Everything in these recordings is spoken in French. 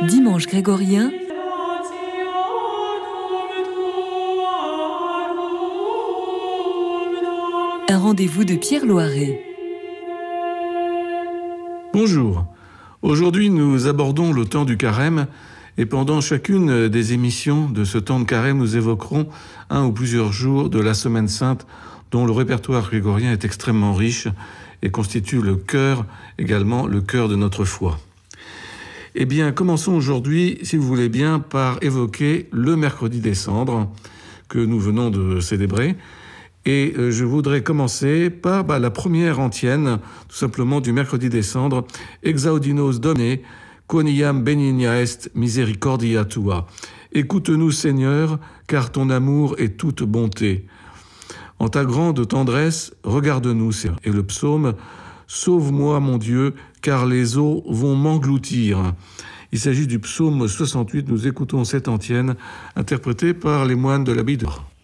Dimanche grégorien, un rendez-vous de Pierre Loiret. Bonjour. Aujourd'hui, nous abordons le temps du carême et pendant chacune des émissions de ce temps de carême, nous évoquerons un ou plusieurs jours de la Semaine Sainte dont le répertoire grégorien est extrêmement riche et constitue le cœur, également le cœur de notre foi. Eh bien, commençons aujourd'hui, si vous voulez bien, par évoquer le mercredi des cendres que nous venons de célébrer. Et je voudrais commencer par la première antienne, tout simplement du mercredi des cendres, Exaudinos Domine, quoniam benigna est misericordia tua. Écoute-nous, Seigneur, car ton amour est toute bonté. En ta grande tendresse, regarde-nous, Seigneur. Et le psaume, sauve-moi, mon Dieu, car les eaux vont m'engloutir. Il s'agit du psaume 68. Nous écoutons cette antienne, interprétée par les moines de l'abbaye de Reims.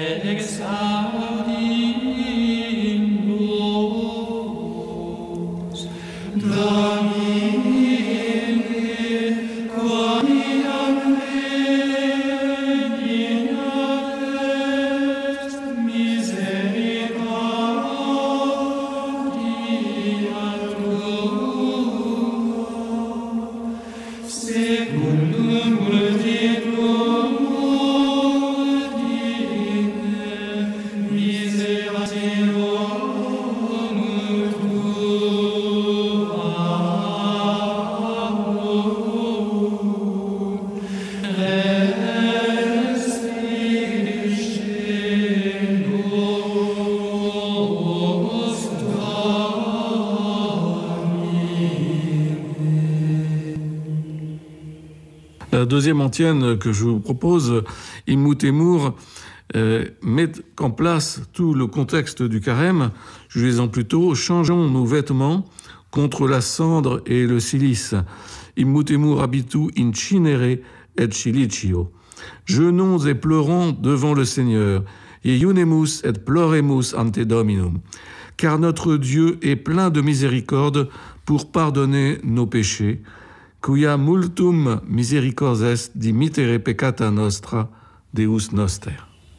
La deuxième antienne que je vous propose, Immutemur, met en place tout le contexte du carême. Jugeons plutôt, changeons nos vêtements contre la cendre et le cilice. Immutemur habitu incinere et cilicio. Jeûnons et pleurons devant le Seigneur. Iunemus et ploremus ante Dominum. Car notre Dieu est plein de miséricorde pour pardonner nos péchés. Quia multum misericordes est dimittere peccata nostra, Deus noster.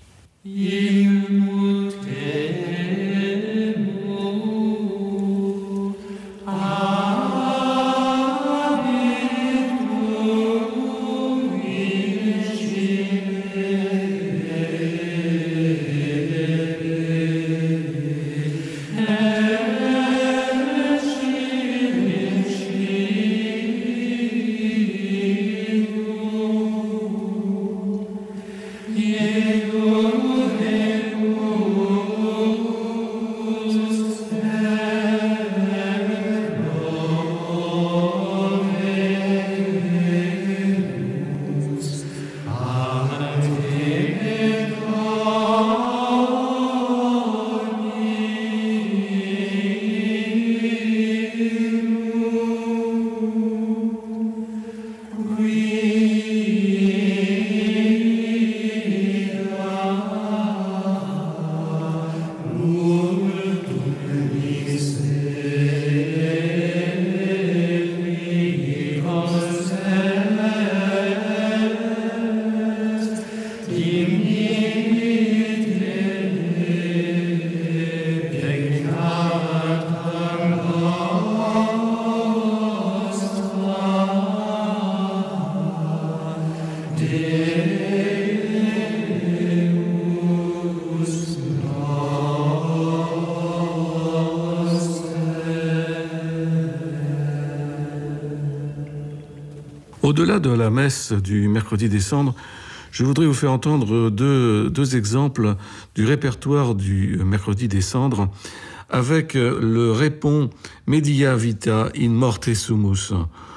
Au-delà de la messe du mercredi des cendres, je voudrais vous faire entendre deux exemples du répertoire du mercredi des cendres avec le répon Media vita in morte sumus.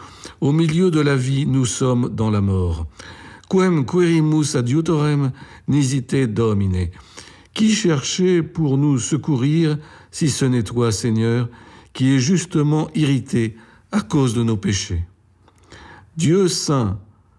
Au milieu de la vie, nous sommes dans la mort. Quem querimus adiutorem nisite Domine. Qui cherchait pour nous secourir si ce n'est toi, Seigneur, qui est justement irrité à cause de nos péchés? Dieu saint,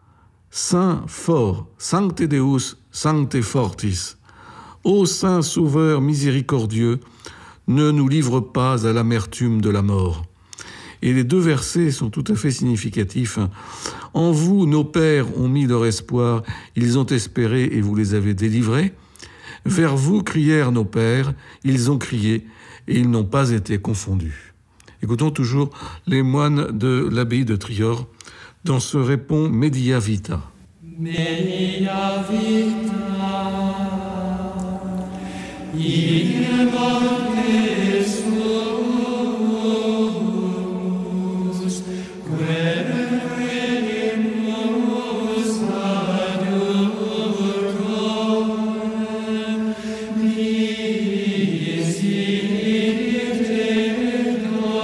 saint fort, sancte Deus, sancte fortis. Ô saint sauveur miséricordieux, ne nous livre pas à l'amertume de la mort. Et les deux versets sont tout à fait significatifs. En vous, nos pères ont mis leur espoir, ils ont espéré et vous les avez délivrés. Vers vous crièrent nos pères, ils ont crié et ils n'ont pas été confondus. Écoutons toujours les moines de l'abbaye de Trior dans ce répond Media Vita. Media Vita, in morte suus, querimus adiutorem, misericorde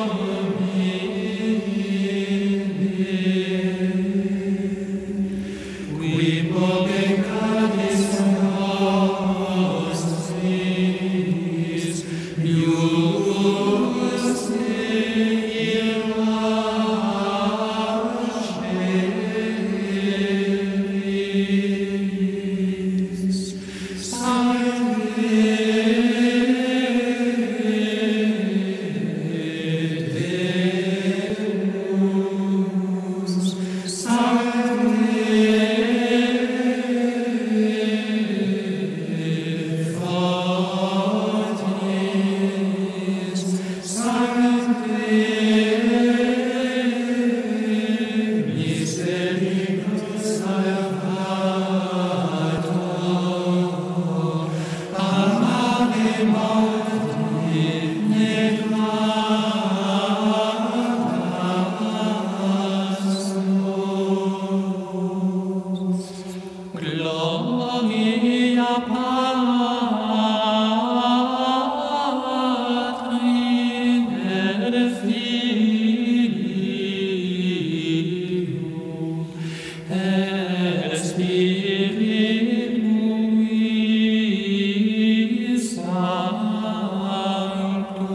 Domini, qui peccadis nostris, ius illaceris, Gloria Patri et Filio et Spiritui Sancto.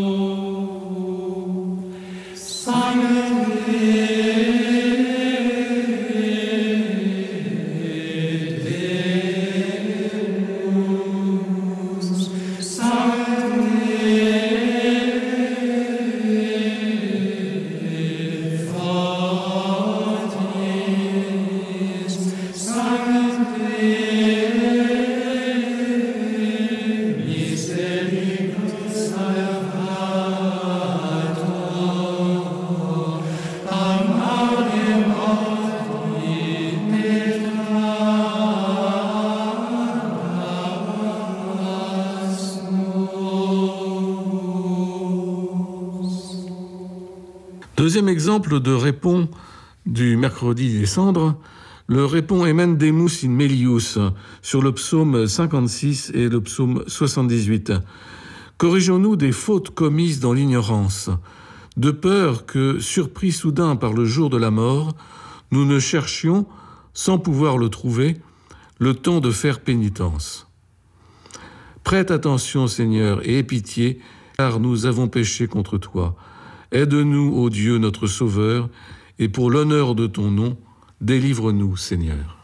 Deuxième exemple de répond du mercredi des cendres, le répond Emendemus in Melius sur le psaume 56 et le psaume 78. Corrigeons-nous des fautes commises dans l'ignorance, de peur que, surpris soudain par le jour de la mort, nous ne cherchions, sans pouvoir le trouver, le temps de faire pénitence. Prête attention, Seigneur, et aie pitié, car nous avons péché contre toi. Aide-nous, ô Dieu, notre Sauveur, et pour l'honneur de ton nom, délivre-nous, Seigneur.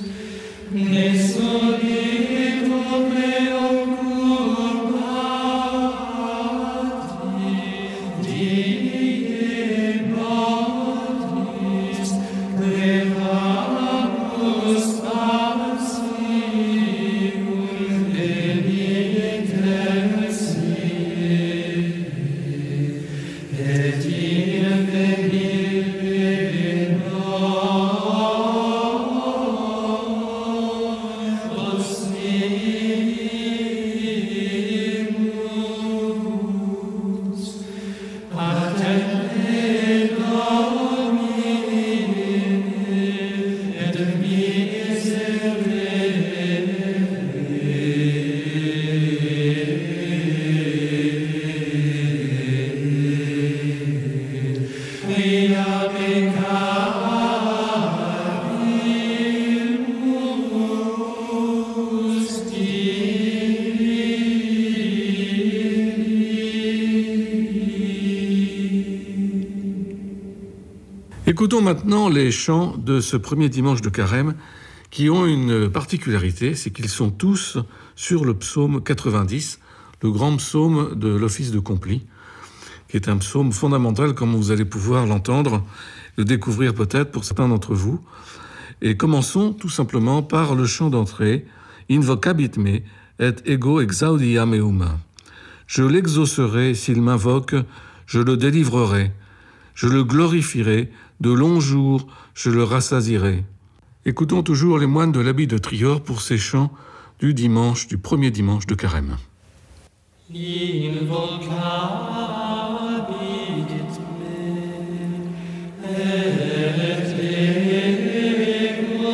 Ne solito me occupa Écoutons maintenant les chants de ce premier dimanche de Carême qui ont une particularité, c'est qu'ils sont tous sur le psaume 90, le grand psaume de l'Office de Complis, qui est un psaume fondamental, comme vous allez pouvoir l'entendre, le découvrir peut-être pour certains d'entre vous. Et commençons tout simplement par le chant d'entrée, Invocabit me et ego exaudiam eum. Je l'exaucerai s'il m'invoque, je le délivrerai. Je le glorifierai, de longs jours, je le rassasierai. Écoutons toujours les moines de l'abbaye de Trior pour ces chants du premier dimanche de Carême. Invocabit me, et ego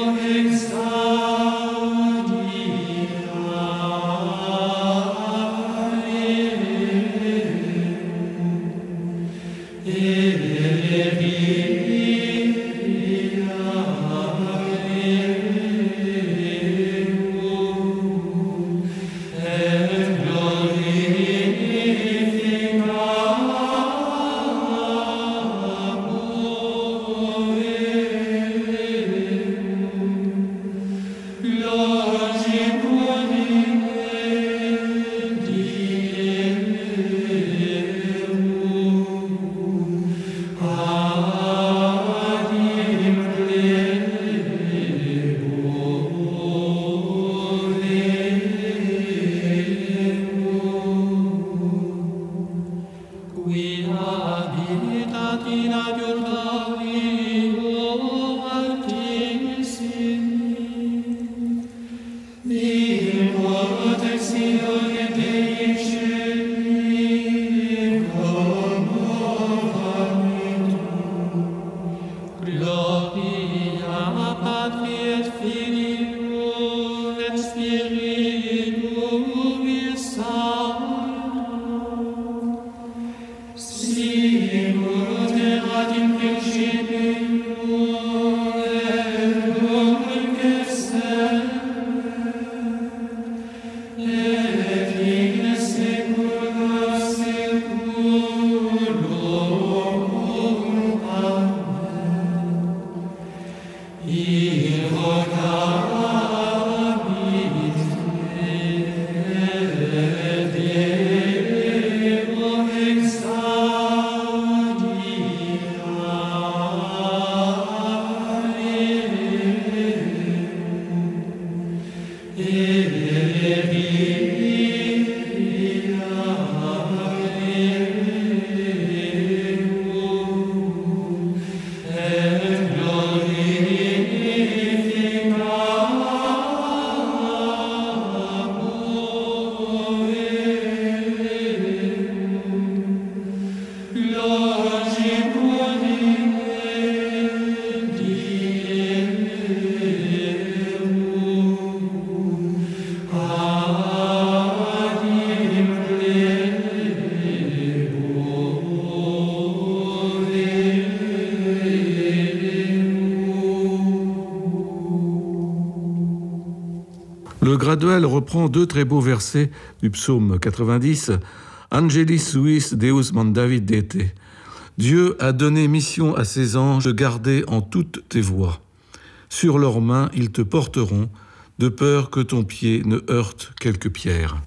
Le graduel reprend deux très beaux versets du psaume 90, Angelis suis Deus mandavi dete. Dieu a donné mission à ses anges de garder en toutes tes voies. Sur leurs mains, ils te porteront, de peur que ton pied ne heurte quelque pierre.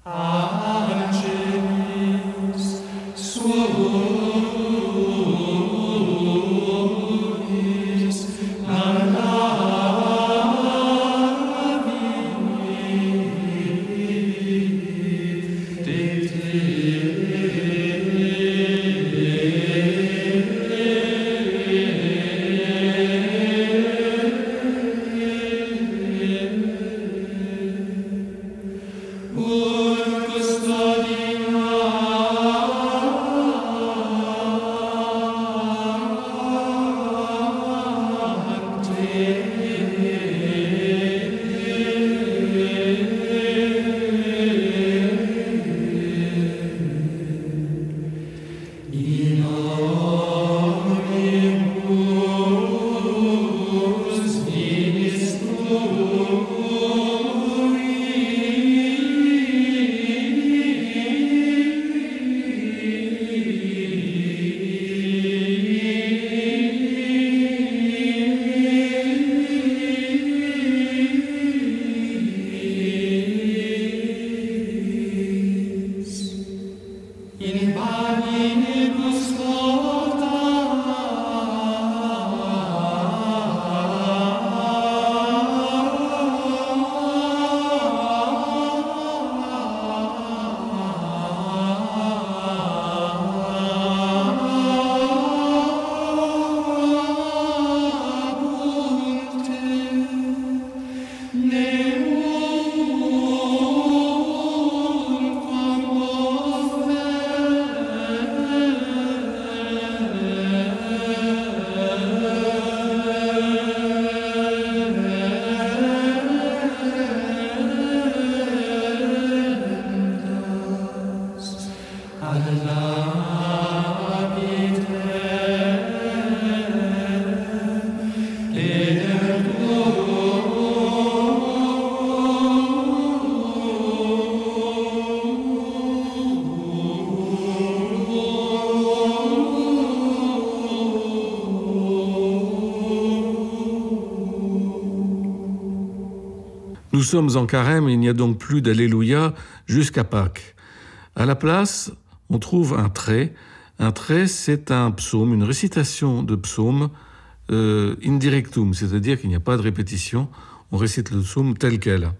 Nous sommes en carême, il n'y a donc plus d'Alléluia jusqu'à Pâques. À la place, on trouve un trait. Un trait, c'est un psaume, une récitation de psaume indirectum, c'est-à-dire qu'il n'y a pas de répétition, on récite le psaume tel quel.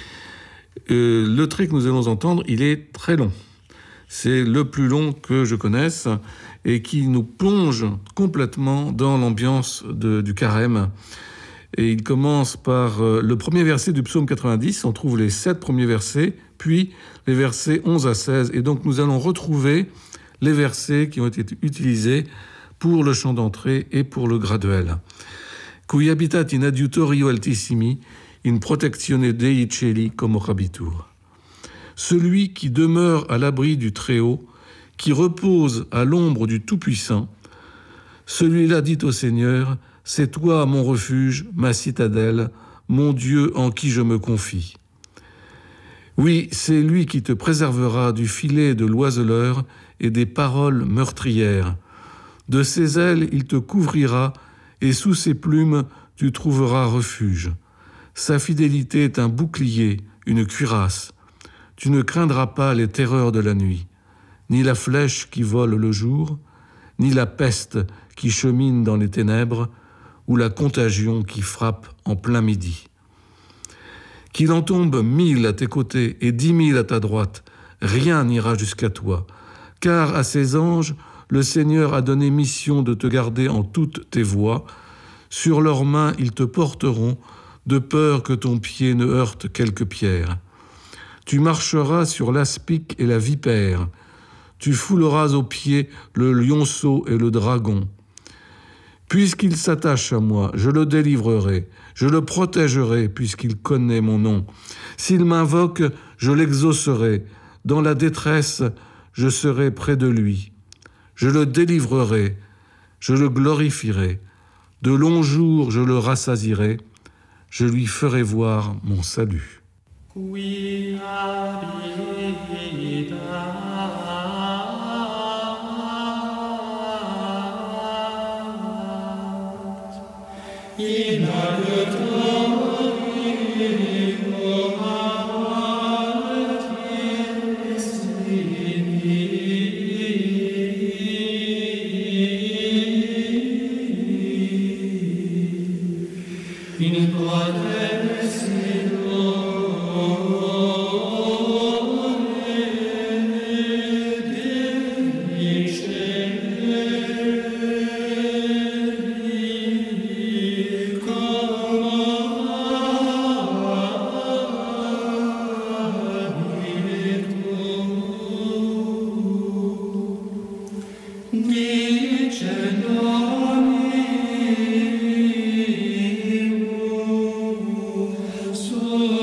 Le trait que nous allons entendre, il est très long. C'est le plus long que je connaisse et qui nous plonge complètement dans l'ambiance du carême. Et il commence par le premier verset du psaume 90, on trouve les 7 premiers versets, puis les versets 11 à 16. Et donc nous allons retrouver les versets qui ont été utilisés pour le chant d'entrée et pour le graduel. Cui habitat in adiutorio altissimi, in protectione Dei cieli como habitur. Celui qui demeure à l'abri du Très-Haut, qui repose à l'ombre du Tout-Puissant, celui-là dit au Seigneur, c'est toi mon refuge, ma citadelle, mon Dieu en qui je me confie. Oui, c'est lui qui te préservera du filet de l'oiseleur et des paroles meurtrières. De ses ailes, il te couvrira, et sous ses plumes, tu trouveras refuge. Sa fidélité est un bouclier, une cuirasse. Tu ne craindras pas les terreurs de la nuit, ni la flèche qui vole le jour, ni la peste qui chemine dans les ténèbres, ou la contagion qui frappe en plein midi. Qu'il en tombe 1000 à tes côtés et 10 000 à ta droite, rien n'ira jusqu'à toi, car à ses anges, le Seigneur a donné mission de te garder en toutes tes voies. Sur leurs mains, ils te porteront, de peur que ton pied ne heurte quelque pierre. Tu marcheras sur l'aspic et la vipère. Tu fouleras aux pieds le lionceau et le dragon. Puisqu'il s'attache à moi, je le délivrerai, je le protégerai puisqu'il connaît mon nom. S'il m'invoque, je l'exaucerai. Dans la détresse, je serai près de lui. Je le délivrerai, je le glorifierai. De longs jours, je le rassasierai. Je lui ferai voir mon salut. Qui So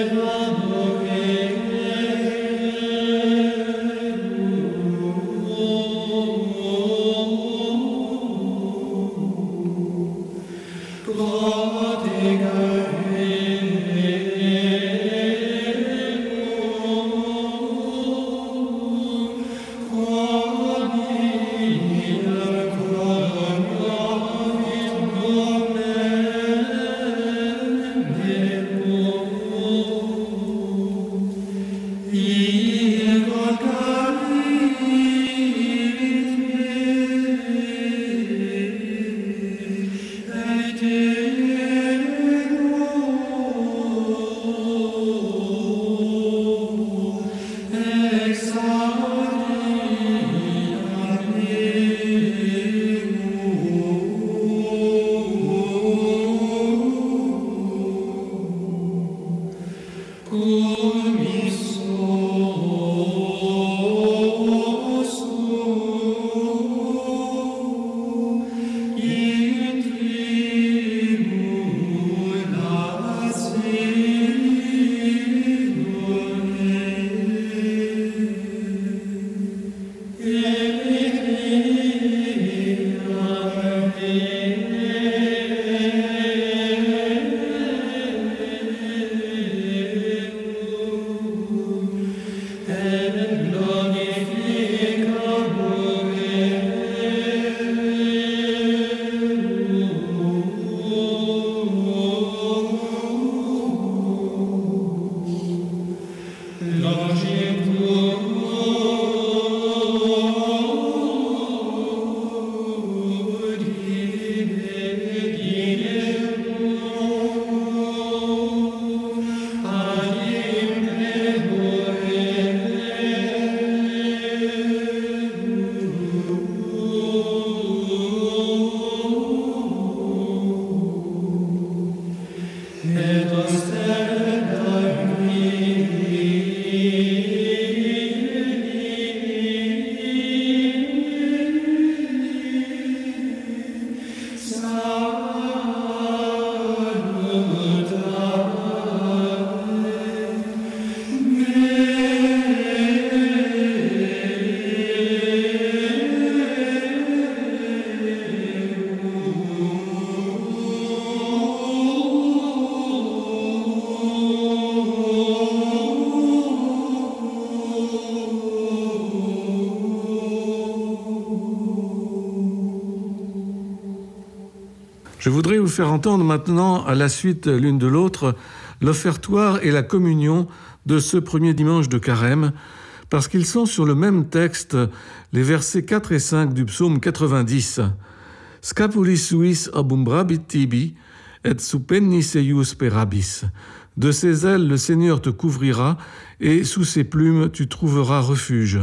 Je voudrais vous faire entendre maintenant, à la suite l'une de l'autre, l'offertoire et la communion de ce premier dimanche de Carême, parce qu'ils sont sur le même texte, les versets 4 et 5 du psaume 90. Scapulis suis obumbrabit tibi, et suppennis eius perabis. De ses ailes le Seigneur te couvrira, et sous ses plumes tu trouveras refuge.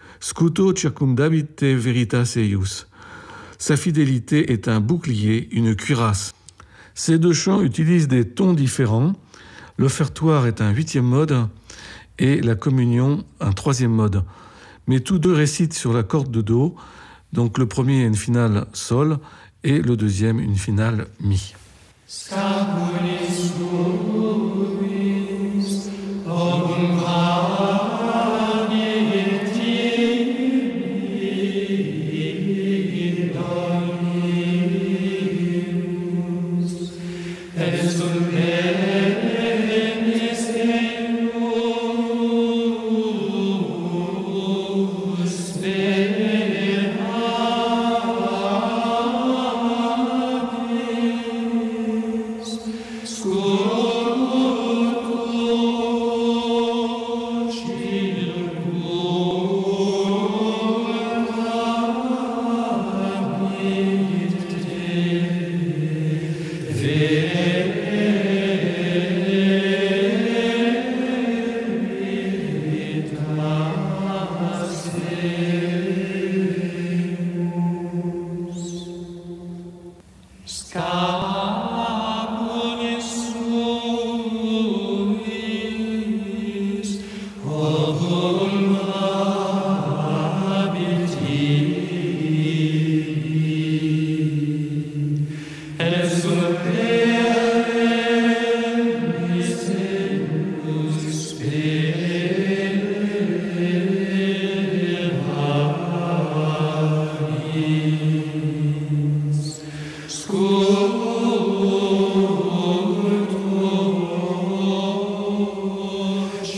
Scuto circumdabit te veritas eius. Sa fidélité est un bouclier, une cuirasse. Ces deux chants utilisent des tons différents. L'offertoire est un 8e mode et la communion un 3e mode. Mais tous deux récitent sur la corde de Do. Donc le premier a une finale Sol et le deuxième une finale Mi. School.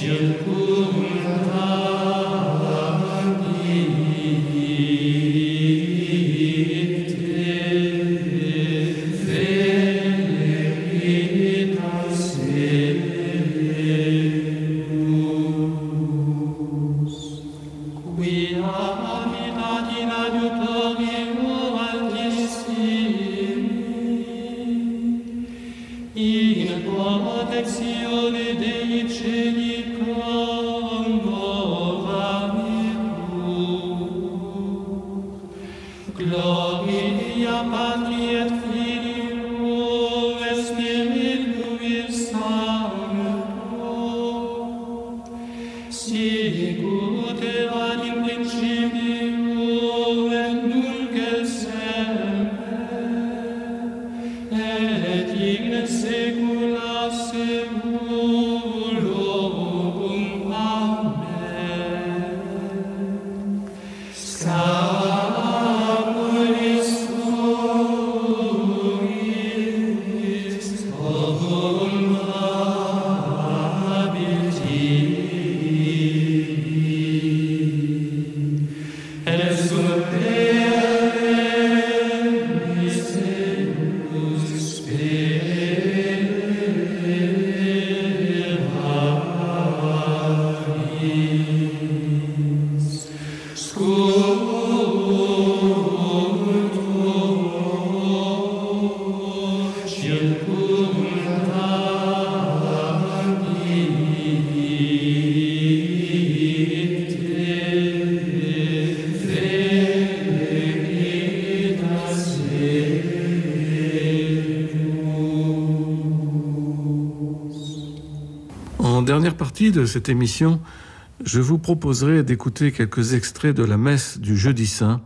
En dernière partie de cette émission, je vous proposerai d'écouter quelques extraits de la messe du Jeudi Saint,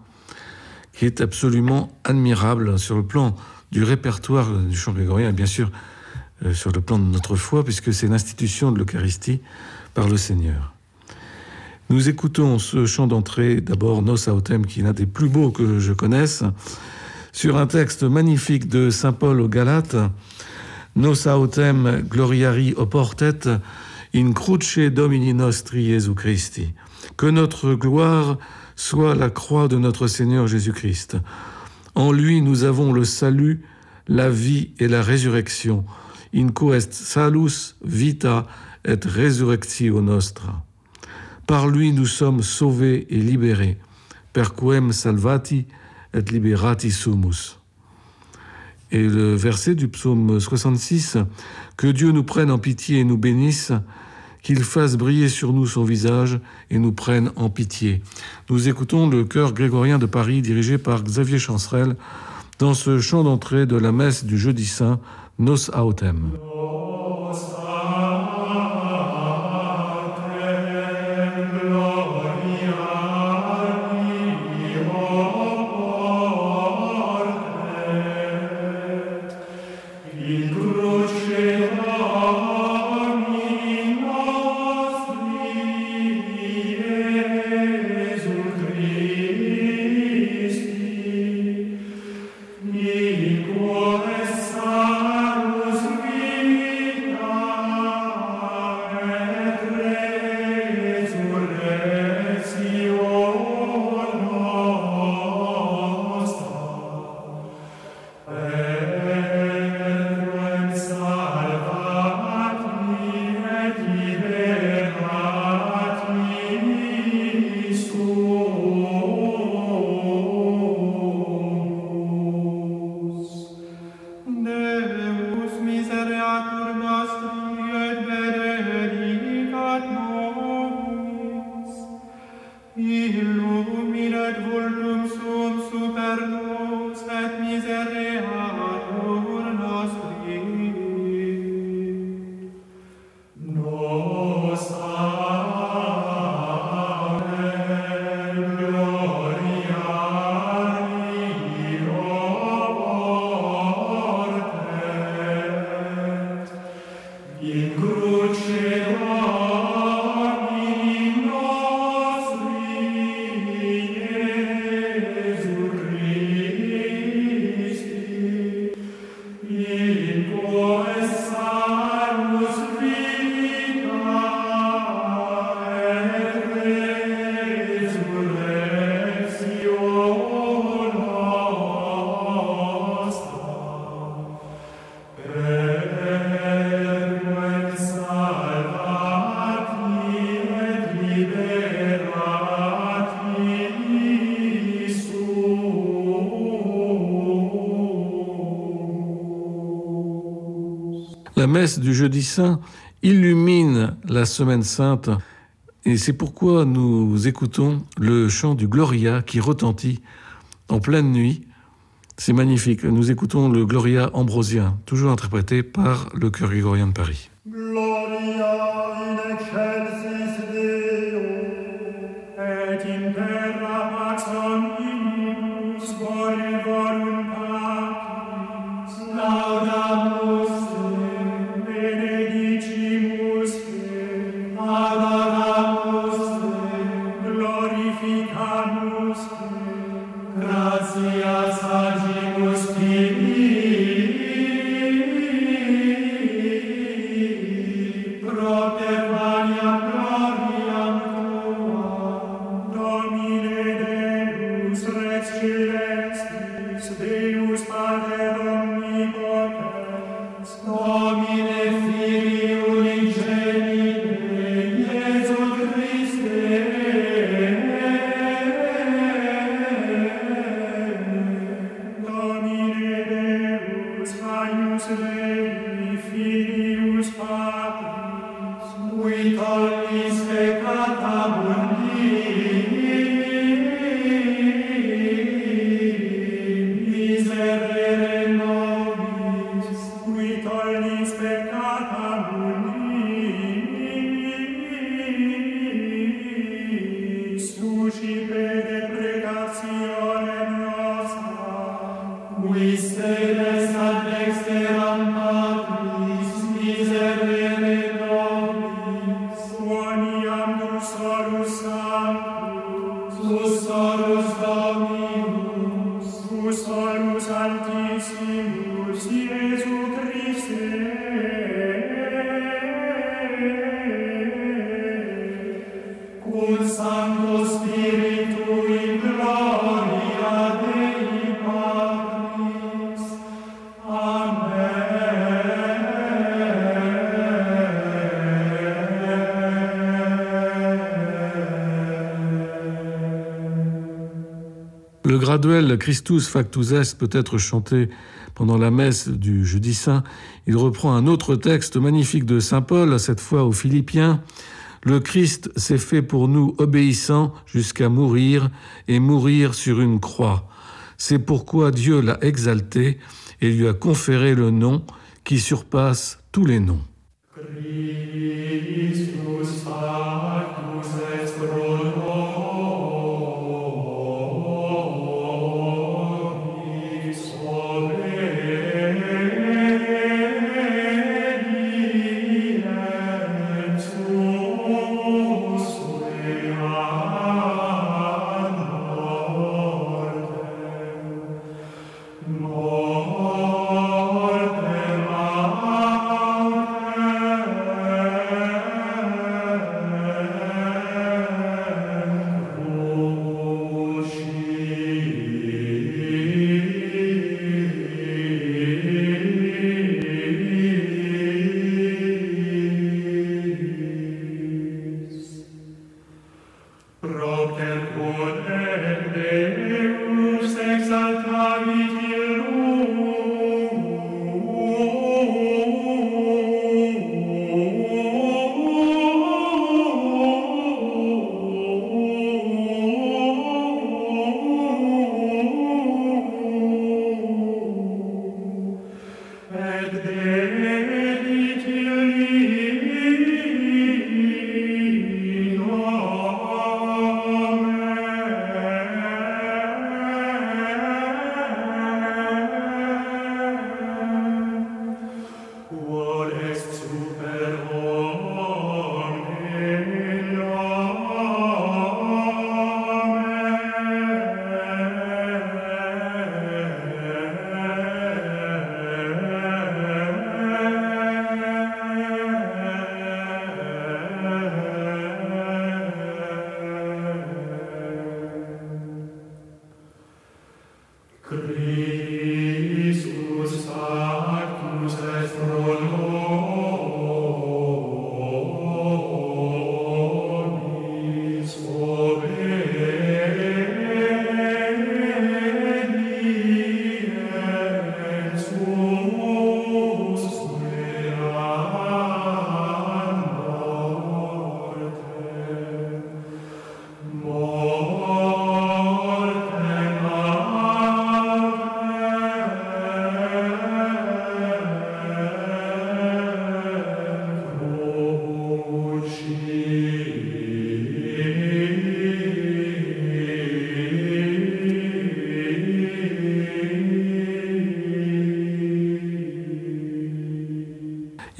qui est absolument admirable sur le plan du répertoire du chant grégorien et bien sûr sur le plan de notre foi, puisque c'est l'institution de l'Eucharistie par le Seigneur. Nous écoutons ce chant d'entrée, d'abord Nos Autem, qui est l'un des plus beaux que je connaisse, sur un texte magnifique de saint Paul aux Galates, Nos Autem gloriari oportet in cruce Domini nostri Jesu Christi. Que notre gloire soit la croix de notre Seigneur Jésus-Christ. En lui, nous avons le salut, la vie et la résurrection. In quo est salus vita et resurrectio nostra. Par lui, nous sommes sauvés et libérés. Per quem salvati et liberati sumus. Et le verset du psaume 66, que Dieu nous prenne en pitié et nous bénisse, qu'il fasse briller sur nous son visage et nous prenne en pitié. Nous écoutons le chœur grégorien de Paris dirigé par Xavier Chancerelle dans ce chant d'entrée de la messe du Jeudi Saint, Nos Autem. Salus messe du jeudi saint illumine la semaine sainte et c'est pourquoi nous écoutons le chant du Gloria qui retentit en pleine nuit. C'est magnifique. Nous écoutons le Gloria ambrosien, toujours interprété par le Chœur grégorien de Paris. Gloria in excelsis Deo, et in terra pax omnibus bone voluntatis, laudamus te, benedicimus te, adoramus te, glorificamus te, gratias agimus tibi, Le graduel Christus Factus Est peut être chanté pendant la messe du jeudi saint. Il reprend un autre texte magnifique de saint Paul, cette fois aux Philippiens. Le Christ s'est fait pour nous obéissant jusqu'à mourir et mourir sur une croix. C'est pourquoi Dieu l'a exalté et lui a conféré le nom qui surpasse tous les noms. Christus factus est pro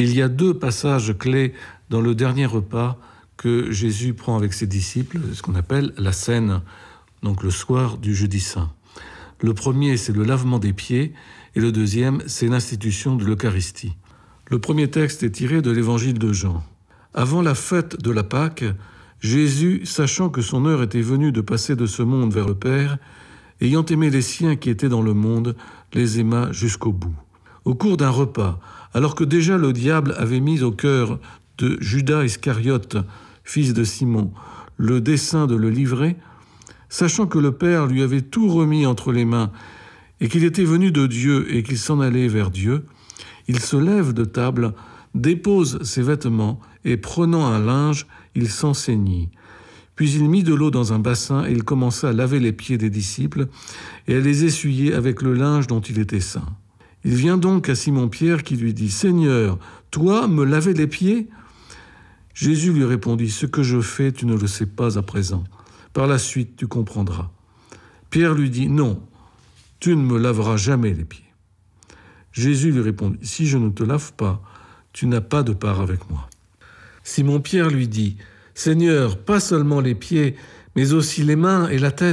Il y a 2 passages clés dans le dernier repas que Jésus prend avec ses disciples, ce qu'on appelle la scène, donc le soir du jeudi saint. Le premier, c'est le lavement des pieds, et le deuxième, c'est l'institution de l'Eucharistie. Le premier texte est tiré de l'évangile de Jean. Avant la fête de la Pâque, Jésus, sachant que son heure était venue de passer de ce monde vers le Père, ayant aimé les siens qui étaient dans le monde, les aima jusqu'au bout. Au cours d'un repas, alors que déjà le diable avait mis au cœur de Judas Iscariote, fils de Simon, le dessein de le livrer, sachant que le Père lui avait tout remis entre les mains et qu'il était venu de Dieu et qu'il s'en allait vers Dieu, il se lève de table, dépose ses vêtements et prenant un linge, il s'en ceignit. Puis il mit de l'eau dans un bassin et il commença à laver les pieds des disciples et à les essuyer avec le linge dont il était saint. Il vient donc à Simon-Pierre qui lui dit « Seigneur, toi me laver les pieds ?» Jésus lui répondit « Ce que je fais, tu ne le sais pas à présent. Par la suite, tu comprendras. » Pierre lui dit « Non, tu ne me laveras jamais les pieds. » Jésus lui répondit « Si je ne te lave pas, tu n'as pas de part avec moi. » Simon-Pierre lui dit « Seigneur, pas seulement les pieds, mais aussi les mains et la tête. »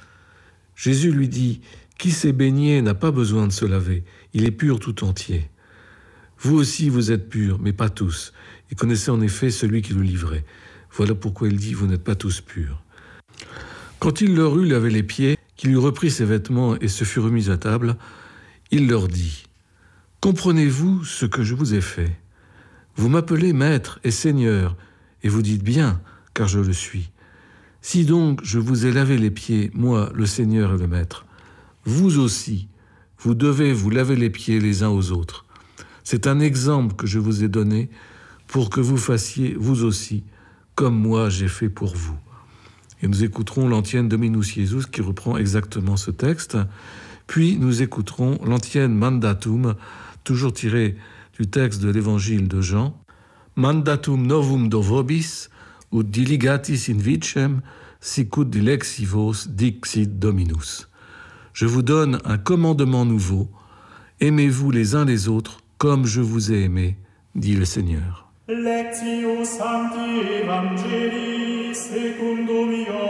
Jésus lui dit « Qui s'est baigné n'a pas besoin de se laver, il est pur tout entier. Vous aussi vous êtes purs, mais pas tous, et connaissez en effet celui qui le livrait. Voilà pourquoi il dit « Vous n'êtes pas tous purs. » Quand il leur eut lavé les pieds, qu'il eut repris ses vêtements et se fut remis à table, il leur dit « Comprenez-vous ce que je vous ai fait ? Vous m'appelez maître et seigneur, et vous dites bien, car je le suis. Si donc je vous ai lavé les pieds, moi, le Seigneur et le Maître, vous aussi, vous devez vous laver les pieds les uns aux autres. C'est un exemple que je vous ai donné pour que vous fassiez, vous aussi, comme moi j'ai fait pour vous. » Et nous écouterons l'antienne Dominus Jesus qui reprend exactement ce texte. Puis nous écouterons l'antienne Mandatum, toujours tirée du texte de l'évangile de Jean. Mandatum novum do vobis, ut diligatis in vicem, sicut dilexivos dixit Dominus. Je vous donne un commandement nouveau. Aimez-vous les uns les autres comme je vous ai aimé, dit le Seigneur. Lectio Sancti Evangelii secundum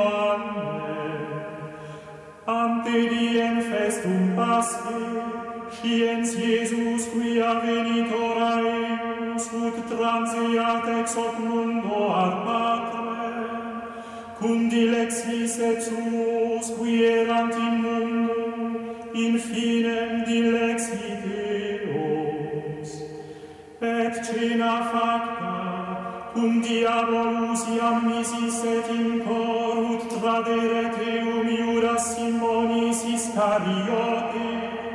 Ioanne. Ante diem festum Paschae, sciens Iesus quia venitor aeus, ut transiat ex hoc mundo ad Patrem, cum dilexis et suos qui erant in mundo, in finem dilexit eos. Et cena facta, cum diabolus iam misis et in cor, ut traderet eum iuras Simonis Iscariote,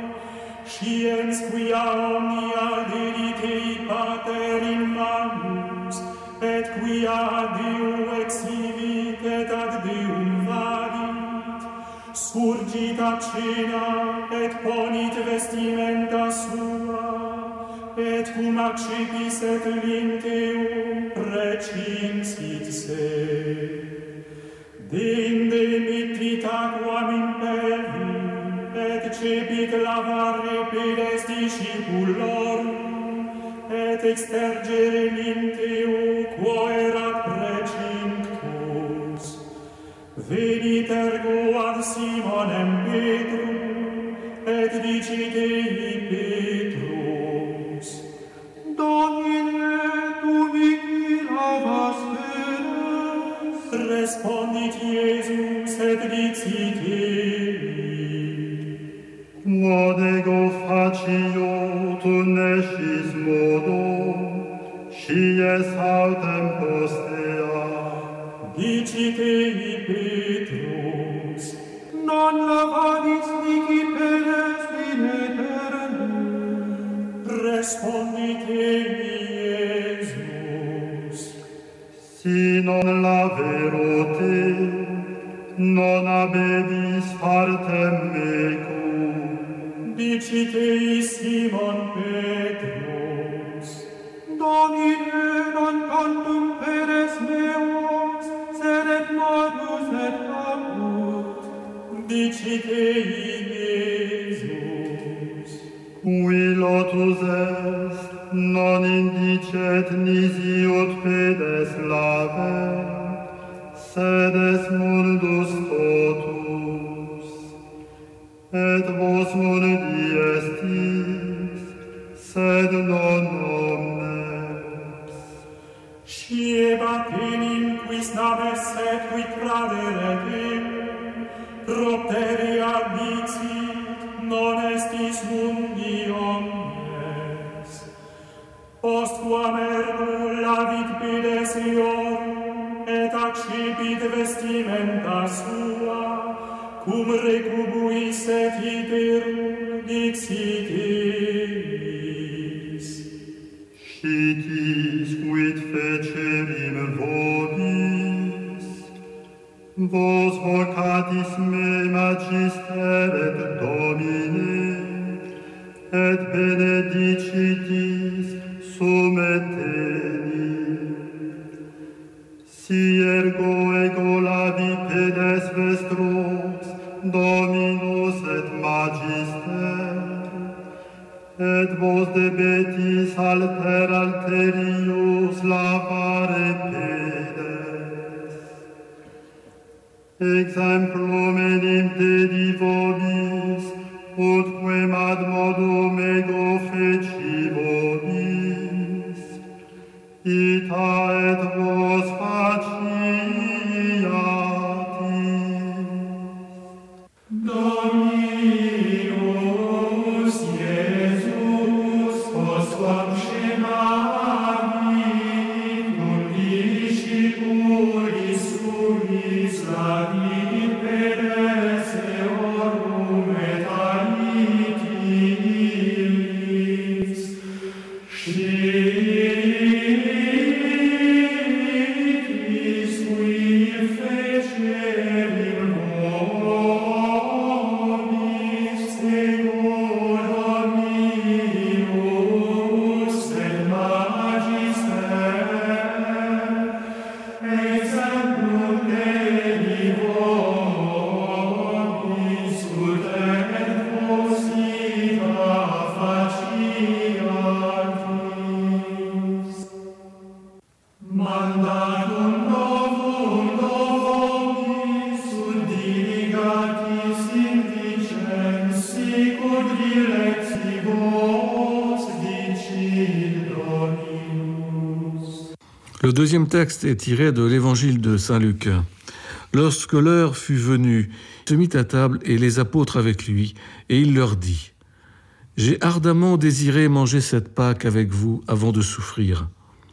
sciens quia omnia deditei pater in manus, et quia Deo exhibit et ad Deum vadit, surgit a cena et ponit vestimenta sua, et cum accepis et linteum precinxit se. Dende mittit aquam in pelli, et cepit lavare pedes discipulorum, et extergere linteo quo erat precinctus. Venit ergo ad Simonem Petrum, et dicit ei Petrus, Domine, tu mihi lavas pedes? Respondit Iesus et dixit ei, Quod ego facio tu nescis modo, scies autem postea. Dicit ei Petrus, non lavadis mihi pedes in aeternum. Respondit ei Iesus, si non lavero te, non habevis partem mecum. Dicit ei Simon Petrus, Domine, non tantum pedes meos, sed et manus et caput. Dicit ei Iesus, cui lotus est, non in sedes mundus totus, et vos mundi estis, sed non omnes. Sciebat enim quis naves et qui traderetim, propteria dixit, non estis mundi omnes. Postquam lavit pides iorum, et accipit vestimenta sua, cum recubuis et iterum dixitis. Scitis quid fecerim vobis, vos vocatis me magister et domine, et benedicitis sumeteni. Si ergo ego lavi pedes vestros, dominus et magister, et vos debetis alter alterius lavare pedes. Exemplum enim dedi vobis, utquem ad modum ego feci vobis, ita et vos faciatis. Dominus Iesus, postquam scemavit, cum discipulis suis lavit pedes eorum et aitilis. Scitis quid fecerim vobis, ego dominus et magister, exemplum Dei vobis, ut et vos ita faciatis. Mandatum novum vobis, ut diligatis indicem, sicut dilexibus dicit Dominus. Le deuxième texte est tiré de l'évangile de Saint Luc. Lorsque l'heure fut venue, il se mit à table et les apôtres avec lui, et il leur dit : « J'ai ardemment désiré manger cette Pâque avec vous avant de souffrir.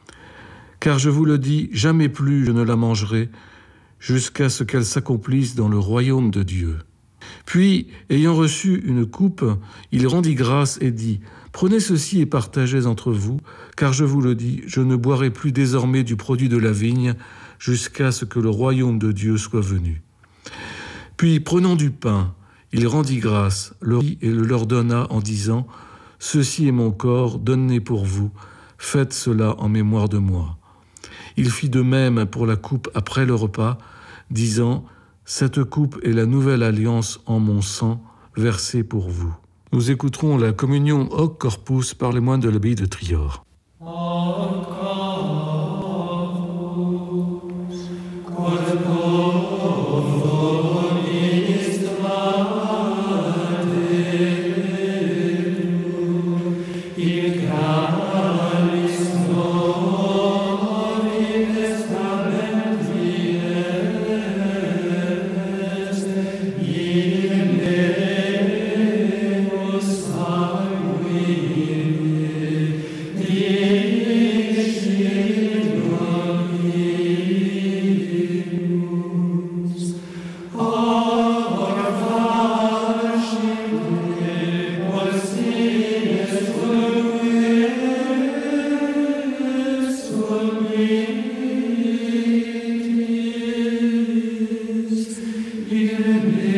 Car je vous le dis, jamais plus je ne la mangerai, jusqu'à ce qu'elle s'accomplisse dans le royaume de Dieu. » Puis, ayant reçu une coupe, il rendit grâce et dit : « Prenez ceci et partagez entre vous, car je vous le dis, je ne boirai plus désormais du produit de la vigne, jusqu'à ce que le royaume de Dieu soit venu. » Puis, prenant du pain, il rendit grâce, le prit et le leur donna en disant : « Ceci est mon corps donné pour vous, faites cela en mémoire de moi. » Il fit de même pour la coupe après le repas, disant : « Cette coupe est la nouvelle alliance en mon sang, versé pour vous. » Nous écouterons la communion hoc corpus par les moines de l'abbaye de Trior.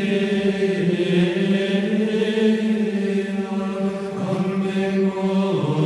Oh